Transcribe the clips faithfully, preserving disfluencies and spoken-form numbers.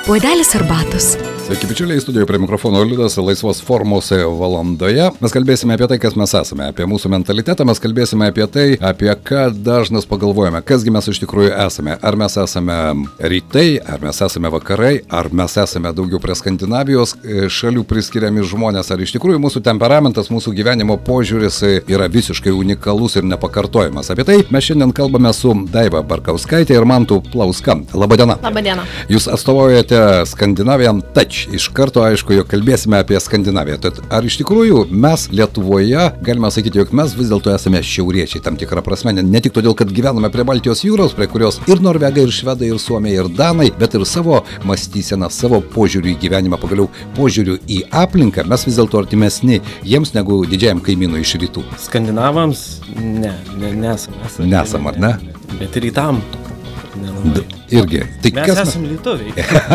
puodelis arbatos. Sveiki, bičiuliai, studijoje prie mikrofono Liudas, laisvos formos valandoje. Mes kalbėsime apie tai, kas mes esame, apie mūsų mentalitetą, mes kalbėsime apie tai, apie ką dažnas pagalvojame, kasgi mes iš tikrųjų esame. Ar mes esame rytai, ar mes esame vakarai, ar mes esame daugiau prie Skandinavijos šalių priskiriami žmonės, ar iš tikrųjų mūsų temperamentas, mūsų gyvenimo požiūris yra visiškai unikalus ir nepakartojamas. Apie tai mes šiandien kalbame su Daiva Barkauskaitė ir Mantu Plauska. Labadiena. Labadiena. Jūs atstovaujate Skandinavian Touch. Iš karto aišku, jog kalbėsime apie Skandinaviją. Tad ar iš tikrųjų mes Lietuvoje galime sakyti, jog mes vis dėlto esame šiauriečiai tam tikrą prasme, ne, ne tik todėl, kad gyvename prie Baltijos jūros, prie kurios ir Norvegai, ir Švedai, ir Suomiai, ir Danai, bet ir savo mąstyseną, savo požiūrių į gyvenimą, pagaliau požiūrių į aplinką, mes vis dėlto artimesni jiems negu didžiajam kaimynui iš rytų. Skandinavams ne, ne nesam. Esam, nesam, ar ne? Bet ir į tam. Nelabai. Irgi. Tai mes kas esam lietuviai.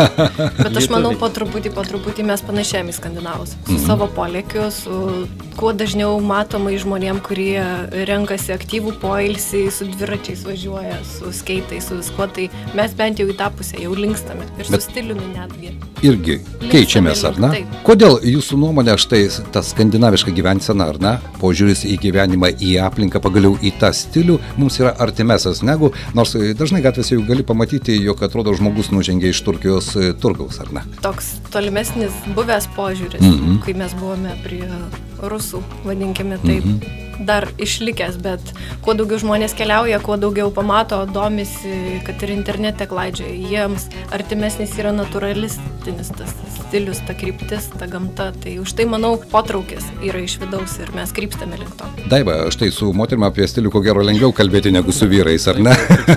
Bet aš manau, po truputį, po truputį mes panašėjame į skandinavus. Su mm-hmm. savo polėkiu, su kuo dažniau matomai žmonėm, kurie renkasi aktyvų poilsį, su dviračiais važiuoja, su skeitais, su viskuo. Tai mes bent jau į tą pusę jau linkstame. Ir Bet su stiliumi netgi. Irgi keičiamės, ar ne? Taip. Kodėl jūsų nuomonė štai ta skandinaviška gyvensena, ar ne? Požiūris į gyvenimą, į aplinką, pagaliau į tą stilių mums yra artimesnis negu, nors dažnai gatvėse jau gali pamatyti, jog atrodo žmogus nužengė iš Turkijos turgaus, ar ne? Toks tolimesnis buvęs požiūris, Mhm. kai mes buvome prie rusų, vadinkime taip, Mhm. dar išlikęs, bet kuo daugiau žmonės keliauja, kuo daugiau pamato, domisi, kad ir internete klaidžioja, jiems artimesnis yra naturalistinis tas stilius, ta kryptis, ta gamta, tai už tai, manau, potraukis yra iš vidaus ir mes krypstame link to. Daiva, štai su moterimi apie stilių ko gero lengviau kalbėti negu su vyrais, ar ne?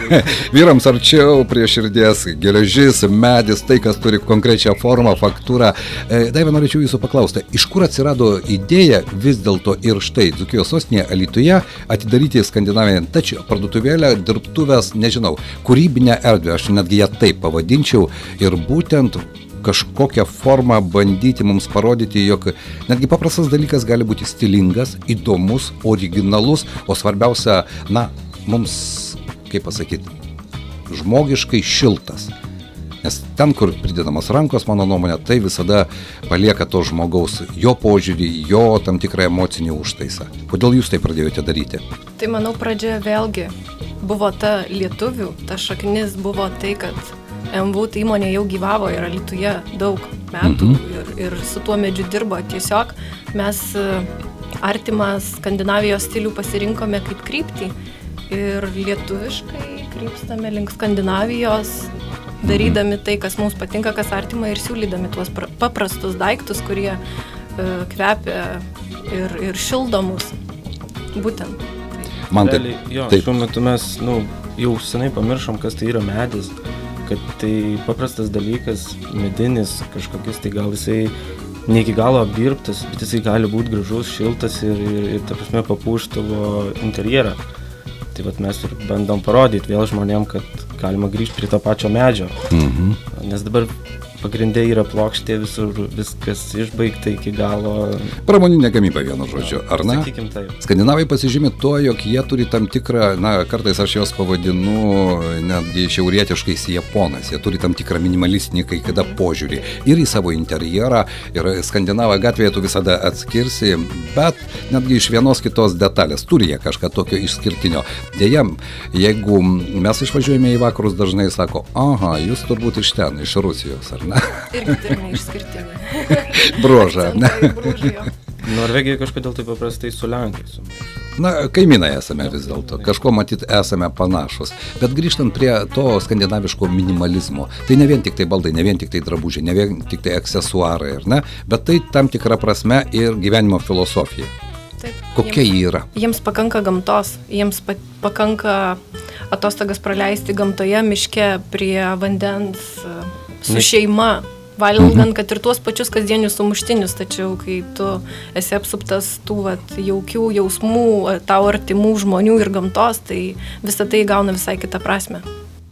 Vyrams arčiau prie širdies geležis, medis, tai, kas turi konkrečią formą, faktūrą. Daiva, norėčiau jūsų paklausti, iš kur atsirado idėja vis dėlto ir štai Dzūkijos sostinėje Alytuje atidaryti Skandinavian Touch parduotuvėlę, dirbtuvės, nežinau, kūrybinę erdvę, aš netgi ją taip pavadinčiau, ir būtent kažkokią formą bandyti mums parodyti, jog netgi paprastas dalykas gali būti stilingas, įdomus, originalus, o svarbiausia, na, mums, kaip pasakyti, žmogiškai šiltas. Nes ten, kur pridedamos rankos, mano nuomonė, tai visada palieka to žmogaus, jo požiūrį, jo tam tikrą emocinį užtaisą. Kodėl jūs tai pradėjote daryti? Tai manau, pradžia vėlgi buvo ta lietuvių, ta šaknis buvo tai, kad em vė tai įmonė jau gyvavo ir Alytuje daug metų Mhm. ir, ir su tuo medžiu dirbo. Tiesiog mes e, artimą Skandinavijos stilių pasirinkome kaip kryptį ir lietuviškai krypstame link Skandinavijos, darydami tai, kas mums patinka, kas artima ir siūlydami tuos pra- paprastus daiktus, kurie e, kvepia ir, ir šildo mus. Būtent. Man tai, Realiai, jo, taip. šiuo metu mes nu, jau senai pamiršom, kas tai yra medis, kad tai paprastas dalykas, medinis kažkokius, tai gal jisai ne iki galo apdirbtas, bet jisai gali būti gražus, šiltas ir, ir, ir ta prasme, papūš tavo interjerą. Tai vat mes ir bandom parodyti vėl žmonėm, kad galima grįžti prie to pačio medžio. Mhm. Nes dabar pagrindė yra plokštė, visur viskas išbaigta iki galo. Pramoninė gamyba, vienu žodžiu, ar ne? Sakykim taip. Skandinavai pasižymi tuo, jog jie turi tam tikrą, na, kartais aš juos pavadinu netgi šiaurietiškais japonais. Jie turi tam tikrą minimalistinį kai kada požiūrį ir į savo interjerą, ir Skandinavą gatvėje tu visada atskirsi, bet netgi iš vienos kitos detalės turi jie kažką tokio išskirtinio. Deja, jeigu mes išvažiuojame į vakarus, dažnai sako, aha, jūs turbūt iš ten, iš Rusijos, ar ne? Irgi turime išskirtinį. Brožą, ne? Akcentą ir bruožą jo. Norvegija kažkodėl tai paprastai su Lenkais sumaišo. Na, kaimynai esame vis dėlto, kažko matyt esame panašus. Bet grįžtant prie to skandinaviško minimalizmo, tai ne vien tik tai baldai, ne vien tik tai drabužiai, ne vien tik tai aksesuarai, ar ne? Bet tai tam tikra prasme ir gyvenimo filosofija. Taip, Kokia jiems, ji yra? jiems pakanka gamtos, jiems pa, pakanka atostogas praleisti gamtoje, miške, prie vandens, su Ne- šeima, valgant, kad ir tuos pačius kasdienius sumuštinius, tačiau kai tu esi apsuptas tų vat, jaukių jausmų, tau artimų žmonių ir gamtos, tai visą tai gauna visai kitą prasme.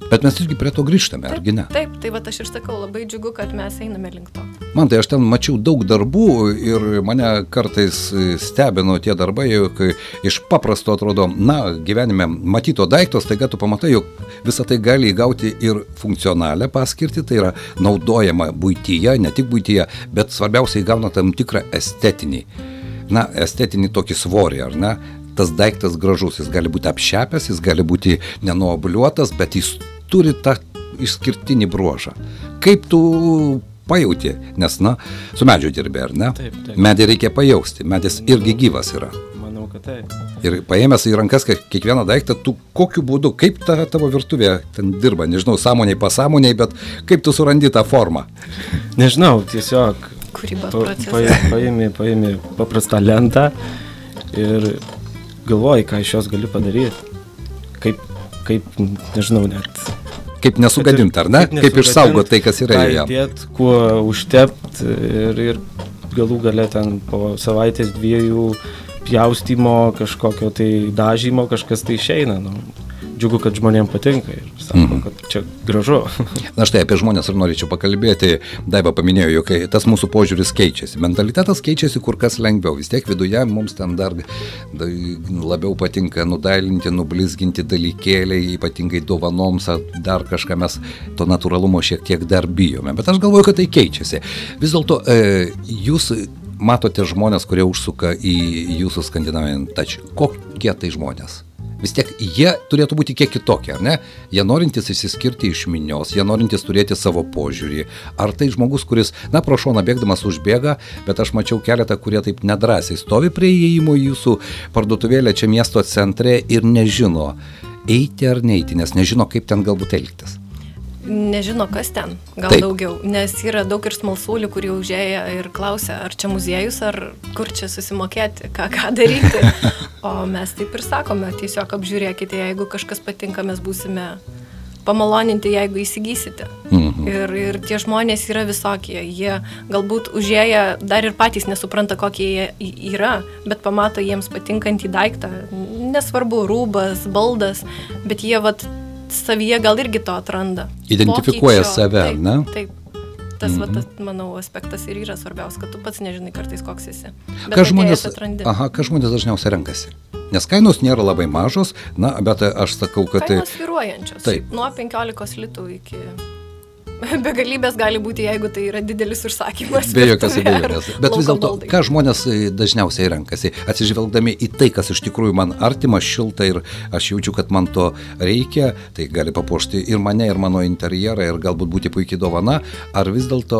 Bet mes irgi prie to grįžtame, argi ne? Taip, tai va aš ir sakau, labai džiugu, kad mes einame link to. Man tai aš ten mačiau daug darbų ir mane kartais stebino tie darbai, kai iš paprasto atrodo, na, gyvenime matyto daiktos, taigi tu pamatai, jog visą tai gali įgauti ir funkcionalią paskirtį, tai yra naudojama buityje, ne tik buityje, bet svarbiausia įgauna tam tikrą estetinį, na, estetinį tokį svorį, ar ne? Tas daiktas gražus, jis gali būti apšepęs, jis gali būti nenuobliuotas, bet jis turi tą išskirtinį bruožą. Kaip tu pajauti, nes, na, su medžiu dirbi, ar ne? Taip, taip. Medį reikia pajausti, medis irgi gyvas yra. Manau, kad taip. Ir paėmęs į rankas kiekvieną daiktą, tu kokiu būdu, kaip ta tavo virtuvė ten dirba, nežinau, sąmoniai, pasąmoniai, bet kaip tu surandi tą formą? Nežinau, tiesiog Kūrybos pa, procesas. pa, paimi, paimi paprastą lentą ir galvoji, ką iš jos gali padaryti. Kaip, kaip, nežinau, net. Kaip nesugadint, ar ne? Kaip, kaip išsaugot tai, kas yra joje. Ką įdėt, kuo užtept ir, ir galų gale ten po savaitės dviejų pjaustymo, kažkokio tai dažymo, kažkas tai išeina. Nu, džiugu, kad žmonėms patinka ir sako, mm. kad čia gražu. Na štai apie žmonės ir norėčiau pakalbėti. Daiva paminėjo, jog tas mūsų požiūris keičiasi. Mentalitetas keičiasi kur kas lengviau. Vis tiek viduje mums ten dar labiau patinka nudailinti, nublizginti dalykėliai, ypatingai dovanoms, dar kažką mes to natūralumo šiek tiek dar bijome. Bet aš galvoju, kad tai keičiasi. Vis dėlto e, jūs matote žmonės, kurie užsuka į jūsų Scandinavian Touch. Kokie tai žmonės? Vis tiek jie turėtų būti kiek kitokie, ar ne? Jie norintys išsiskirti iš minios, jie norintys turėti savo požiūrį. Ar tai žmogus, kuris, na, pro šoną bėgdamas užbėga, bet aš mačiau keletą, kurie taip nedrąsiai stovi prie įėjimo į jūsų parduotuvėlę čia miesto centre ir nežino, eiti ar neiti, nes nežino, kaip ten galbūt elgtis. Nežino, kas ten, gal Taip. daugiau, nes yra daug ir smalsuolių, kurie užėję ir klausia, ar čia muziejus, ar kur čia susimokėti, ką, ką daryti. O mes taip ir sakome, tiesiog apžiūrėkite, jeigu kažkas patinka, mes būsime pamaloninti, jeigu įsigysite. Mhm. Ir, ir tie žmonės yra visokie, jie galbūt užėję dar ir patys nesupranta, kokie jie yra, bet pamato jiems patinkantį daiktą, nesvarbu, rūbas, baldas, bet jie vat savyje gal irgi to atranda. Identifikuoja Pokyčio. save, Taip, ne? Taip. Tas, Mhm. va, tas, manau, aspektas ir yra svarbiausia, kad tu pats nežinai kartais, koks esi. Bet Ką atėjęs žmonės, atrandi. aha, ką žmonės dažniausiai renkasi? Nes kainos nėra labai mažos, na, bet aš sakau, kad tai... Kainos svyruojančios. Taip. Nuo penkiolikos litų iki begalybės gali būti, jeigu tai yra didelis užsakymas. Be jokios virtuvėje ar abejonės. Bet vis lauko dėlto, baldai. ką žmonės dažniausiai renkasi, atsižvelgdami į tai, kas iš tikrųjų man artima, šilta ir aš jaučiu, kad man to reikia, tai gali papuošti ir mane, ir mano interjerą, ir galbūt būti puikiai dovana, ar vis dėlto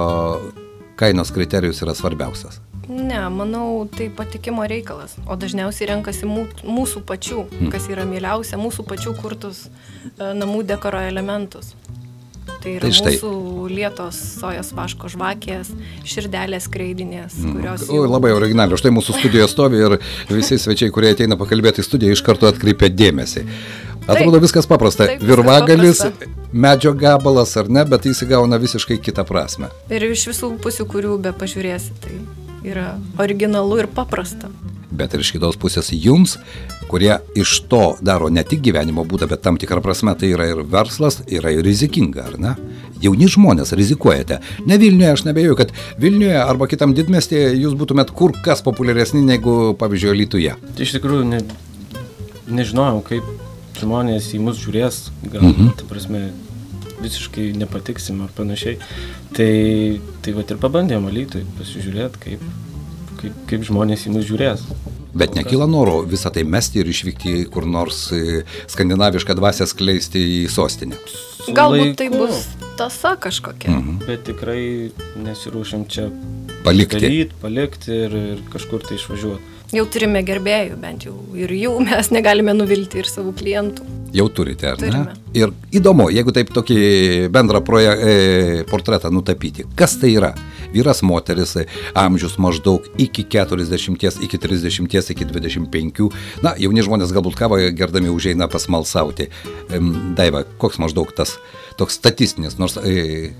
uh, kainos kriterijus yra svarbiausias? Ne, manau, tai patikimo reikalas, o dažniausiai renkasi mū, mūsų pačių, Hmm. kas yra mieliausia, mūsų pačių kurtus e, namų dekoro elementus. Tai yra Tai štai. mūsų lietos sojos vaško žvakės, širdelės kreidinės, kurios O, labai originaliai. Štai mūsų studijoje stovi ir visi svečiai, kurie ateina pakalbėti į studiją, iš karto atkreipia dėmesį. Atrodo Taip. viskas paprasta. Taip, viskas Virvagalis, paprasta. medžio gabalas ar ne, bet jis įgauna visiškai kitą prasme. Ir iš visų pusių, kurių be pažiūrėsi, tai yra originalu ir paprasta. Bet ir iš kitos pusės jums, kurie iš to daro ne tik gyvenimo būdą, bet tam tikrą prasme tai yra ir verslas, yra ir rizikinga, ar ne? Jauni žmonės rizikuojate. Ne Vilniuje, aš nebejoju, kad Vilniuje arba kitam didmiestyje jūs būtumėt kur kas populiaresni negu, pavyzdžiui, Alytuje. Tai iš tikrųjų ne, nežinojau, kaip žmonės į mus žiūrės, gal, Mhm. ta prasme, visiškai nepatiksim ar panašiai. Tai, tai vat ir pabandėm Alytui pasižiūrėti, kaip, kaip, kaip žmonės į mus žiūrės. Bet nekyla noro visą tai mesti ir išvykti kur nors e, skandinavišką dvasią skleisti į sostinę. Su Galbūt tai laiku, bus tasa kažkokia. Mhm. Bet tikrai nesiruošiam čia Palikti. daryt, palikti ir, ir kažkur tai išvažiuoti. Jau turime gerbėjų, bent jau ir jų mes negalime nuvilti ir savų klientų. Jau turite, ar ne? Turime. Ir įdomu, jeigu taip tokį bendrą proje, e, portretą nutapyti, kas tai yra? Vyras, moteris, amžius maždaug iki keturiasdešimties, iki trisdešimties, iki dvidešimt penkių. Na, jauni žmonės galbūt kavą gerdami užeina pasmalsauti. Em, Daiva, koks maždaug tas toks statistinis, nors e,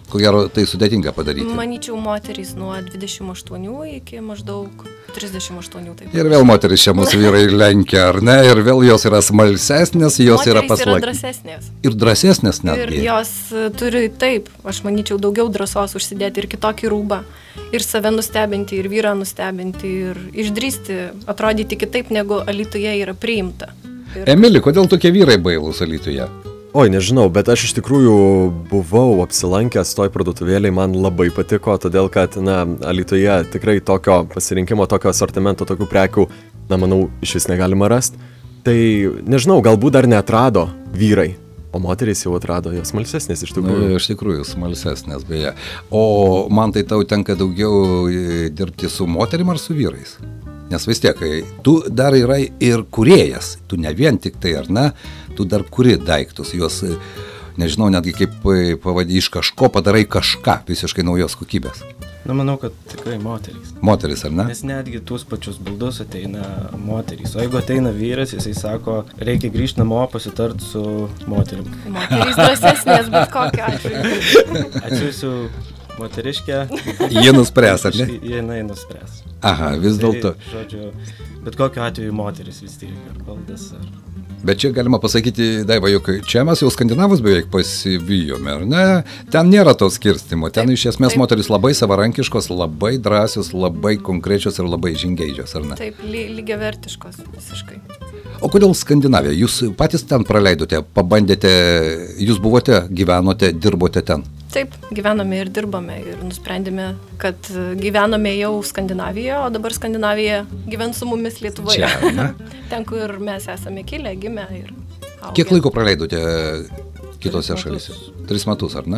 ko gero, tai sudėtinga padaryti. Manyčiau, moterys nuo dvidešimt aštuonių iki maždaug trisdešimt aštuonių. Taip. Ir vėl moteris čia mūsų vyrai lenkia, ar ne? Ir vėl jos yra smalsesnės, jos moterys yra paslaptys. Yra drąsesnės. Ir drąsesnės netgi. Ir jos turi, taip, aš manyčiau, daugiau drąsos užsidėti ir kitokį rūbą. Ir save nustebinti, ir vyrą nustebinti, ir išdrįsti atrodyti kitaip, negu Alytuje yra priimta. Ir... Emili, kodėl tokie vyrai bailūs Alytuje? Oi, nežinau, bet aš iš tikrųjų buvau apsilankęs toj parduotuvėlėj, man labai patiko, todėl kad, na, Alytuje tikrai tokio pasirinkimo, tokio asortimento, tokių prekių, na, manau, iš vis negalima rasti. Tai, nežinau, galbūt dar neatrado vyrai, o moterys jau atrado, jos smalsesnės iš tikrųjų. Na, iš tikrųjų, smalsesnės beje. O man tai tau tenka daugiau dirbti su moterim ar su vyrais? Nes vis tiek, tu dar yra ir kūrėjas, tu ne vien tik tai, ar ne, tu dar kuri daiktus, juos, nežinau, netgi kaip pavadį, iš kažko padarai kažką visiškai naujos kokybės. Na, manau, kad tikrai moterys. Moterys, ar ne? Nes netgi tuos pačius baldus ateina moterys. O jeigu ateina vyras, jisai sako, reikia grįžti namo, pasitart su moterim. Moterys drąsesnės, bet kokiu atveju. Atsiųsiu moteriškę. Jie nuspręs, ar ne? Jie nuspręs. Aha, vis dėlto. Tai, žodžiu, bet kokiu atveju moteris vis tiek, ar baldas, ar... Bet čia galima pasakyti, Daiva, juk čia mes jau skandinavus beveik pasivijome, ar ne? Ten nėra to skirstimo, ten taip, iš esmės taip. Moteris labai savarankiškos, labai drąsios, labai konkrečios ir labai žingeidžios, ar ne? Taip, ly- lygiavertiškos visiškai. O kodėl Skandinavija? Jūs patys ten praleidote, pabandėte, jūs buvote, gyvenote, dirbote ten? Taip, gyvenome ir dirbame ir nusprendėme, kad gyvenome jau Skandinavijoje, o dabar Skandinavija gyvens su mumis Lietuvoje. Čia, ne? Ten, kur mes esame kilę, gimę ir augę. Kiek laiko praleidote kitose šalyse? Tris metus, ar ne?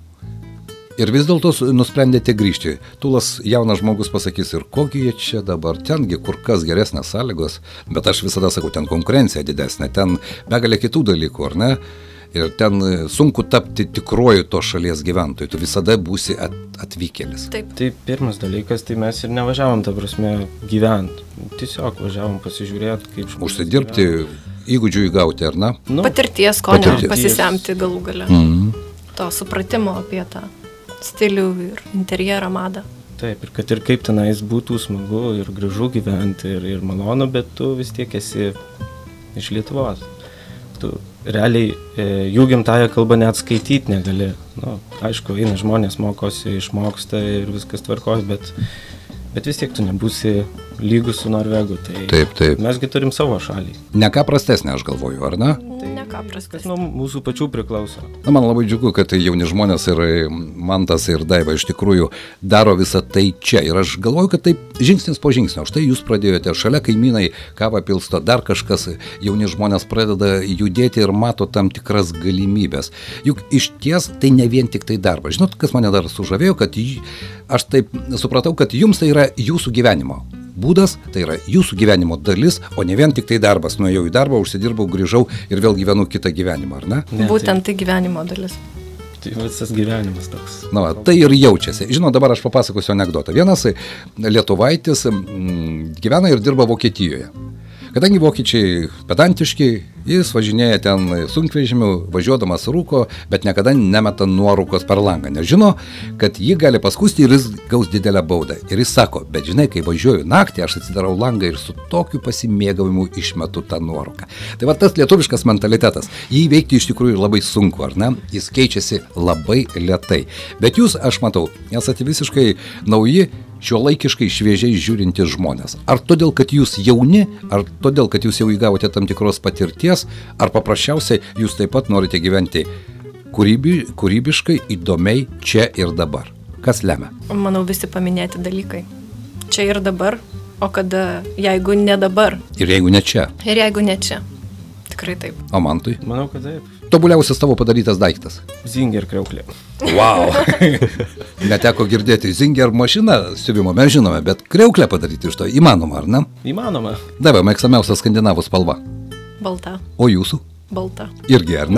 Ir vis dėlto nusprendėte grįžti. Tulas jaunas žmogus pasakys, ir kokie jie čia dabar, tengi kur kas geresnės sąlygos, bet aš visada sakau, ten konkurencija didesnė, ten begalė kitų dalykų, ar ne? Ir ten sunku tapti tikruoju to šalies gyventojų, tu visada būsi at, atvykėlis. Taip. Tai pirmas dalykas, tai mes ir nevažiavom, ta prasme, gyventi. Tiesiog važiavom pasižiūrėti, kaip žmonės. Užsidirbti, įgūdžių įgauti, ar ne? Nu, Patirties, skonio, Patirties. pasisemti galų gale. Mhm. To supratimo apie tą stilių ir interjerą, madą. taip, ir kad ir kaip tenais būtų smagu ir gražu gyventi ir, ir malonu, bet tu vis tiek esi iš Lietuvos. Tu realiai e, jų gimtąją kalbą net skaityti negali. Nu, aišku, eina žmonės, mokosi, išmoksta ir viskas tvarkos, bet, bet vis tiek tu nebūsi lygus su Norvegu. Tai taip, taip. Mesgi turim savo šalį. Ne ką prastesnė, aš galvoju, ar ne? Ne ką Kas prastesnė. nuo mūsų pačių priklauso. Na, man labai džiugu, kad jauni žmonės ir Mantas ir Daiva iš tikrųjų daro visą tai čia. Ir aš galvoju, kad taip žingsnis po žingsnio. Štai jūs pradėjote, šalia kaimynai kavą pilsto, dar kažkas, jauni žmonės pradeda judėti ir mato tam tikras galimybės. Juk iš ties tai ne vien tik tai darbas. Žinot, kas mane dar sužavėjo, kad j... aš taip supratau, kad jums tai yra jūsų gyvenimo būdas, tai yra jūsų gyvenimo dalis, o ne vien tik tai darbas. Nuėjau į darbą, užsidirbau, grįžau ir vėl gyvenu kitą gyvenimą, ar ne? Ne, Būtent tai gyvenimo dalis. Tai, tai visas gyvenimas toks. Na, va, tai ir jaučiasi. Žinau, dabar aš papasakosiu anekdotą. Vienas lietuvaitis m, gyvena ir dirba Vokietijoje. Kadangi vokiečiai pedantiški, jis važinėja ten sunkvežimiu, važiuodamas rūko, bet niekada nemeta nuorūkos per langą. Nes žino, kad jį gali paskusti ir jis gaus didelę baudą. Ir jis sako, bet žinai, kai važiuoju naktį, aš atsidarau langą ir su tokiu pasimėgavimu išmetu tą nuorūką. Tai va tas lietuviškas mentalitetas. Jį įveikti iš tikrųjų labai sunku, ar ne? Jis keičiasi labai lėtai. Bet jūs, aš matau, esate visiškai nauji, šiuolaikiškai šviežiai žiūrintys žmonės. Ar todėl, kad jūs jauni, ar todėl, kad jūs jau įgavote tam tikros patirties, ar paprasčiausiai jūs taip pat norite gyventi kūrybi, kūrybiškai, įdomiai čia ir dabar? Kas lemia? Manau, visi paminėti dalykai. Čia ir dabar, o kada, jeigu ne dabar. Ir jeigu ne čia? Ir jeigu ne čia. Tikrai taip. O Mantui? Manau, kad taip. Tobuliausias tavo padarytas daiktas. Zinger kriauklė. Wow. Neteko girdėti Zinger mašiną siuvimo, mes žinome, bet kriauklę padaryti iš to įmanoma, ar ne? Įmanoma. Daiva, mėgstamiausia skandinavų spalva. Balta. O jūsų? Balta. Irgi, ar ne?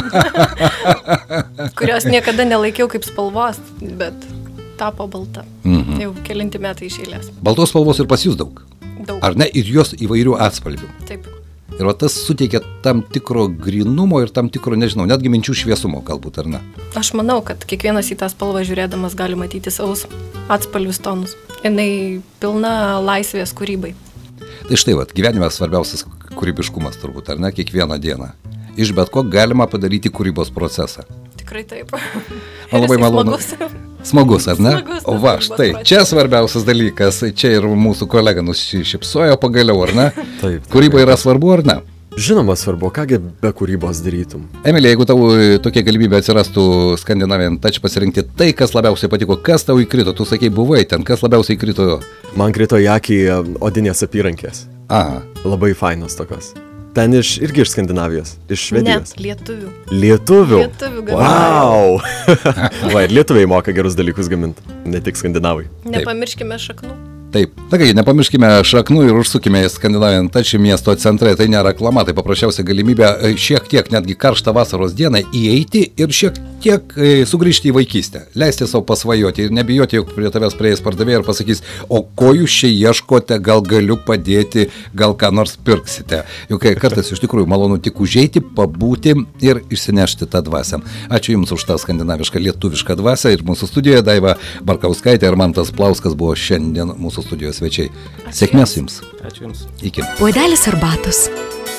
Kurios niekada nelaikiau kaip spalvos, bet tapo balta. Mhm. Jau kelinti metai iš eilės. Baltos spalvos ir pas jūs daug. Daug. Ar ne? Ir jos įvairių atspalvių. Taip. Ir va tas suteikia tam tikro grynumo ir tam tikro, nežinau, netgi minčių šviesumo galbūt, ar ne? Aš manau, kad kiekvienas į tą spalvą žiūrėdamas gali matyti savus atspalvius tonus. Jinai pilna laisvės kūrybai. Tai štai, va, gyvenime svarbiausias kūrybiškumas turbūt, ar ne, kiekvieną dieną. Iš bet ko galima padaryti kūrybos procesą. Tikrai taip. Man labai malonu. Smagus. Smagus, ar ne? Smagus, O va, štai, čia svarbiausias dalykas, čia ir mūsų kolega nusišypsojo pagaliau, ar ne? Taip. Kūryba yra svarbu, ar ne? Žinoma svarbu, kągi be kūrybos darytum. Emilija, jeigu tau tokia galimybė atsirastų Scandinavian Touch pasirinkti tai, kas labiausiai patiko, kas tau įkrito, tu sakei, buvai ten, kas labiausiai įkrito? Man krito į akį odinės apyrankės. Aha. Labai fainos tokios. Ten iš, irgi iš Skandinavijos, iš Švedijos. Ne, lietuvių. Lietuvių? Lietuvių gamintojų. Wow! Va, ir lietuviai moka gerus dalykus gaminti, ne tik skandinavai. Nepamirškime šaknų. Taip. Na ką, nepamirškime šaknų ir užsukime į Scandinavian Touch miesto centrą. Tai nėra reklama, tai paprasčiausia galimybė šiek tiek netgi karštą vasaros dieną įeiti ir šiek tiek sugrįžti į vaikystę. Leisti savo pasvajoti ir nebijoti, jog prie tavęs prieis pardavėjai ir pasakys, o ko jūs čia ieškote, gal galiu padėti, gal ką nors pirksite. Juk kartais iš tikrųjų malonu tik užeiti, pabūti ir išsinešti tą dvasią. Ačiū Jums už tą skandinavišką lietuvišką dvasią ir mūsų studijoje Daiva Barkauskaitė ir Mantas Plauskas buvo šiandien mūsų studijos svečiai. Sėkmės Jums. Ačiū Jums. Iki. Puodelis arbatos,